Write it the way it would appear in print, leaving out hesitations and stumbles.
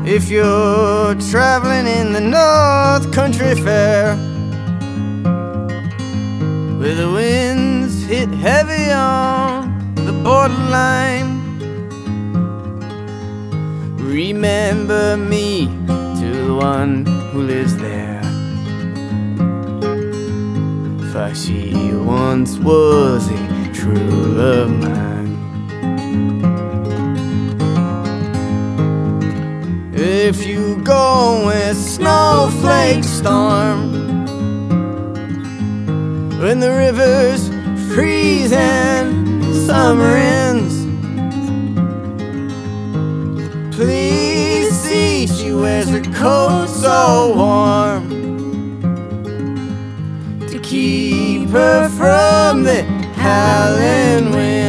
If you're traveling in the North Country Fair, where the winds hit heavy on the borderline, remember me to the one who lives there, for she once was a true love mine. If you go with snowflake storm, when the rivers freeze and summer ends, please see she wears her coat so warm to keep her from the howling wind.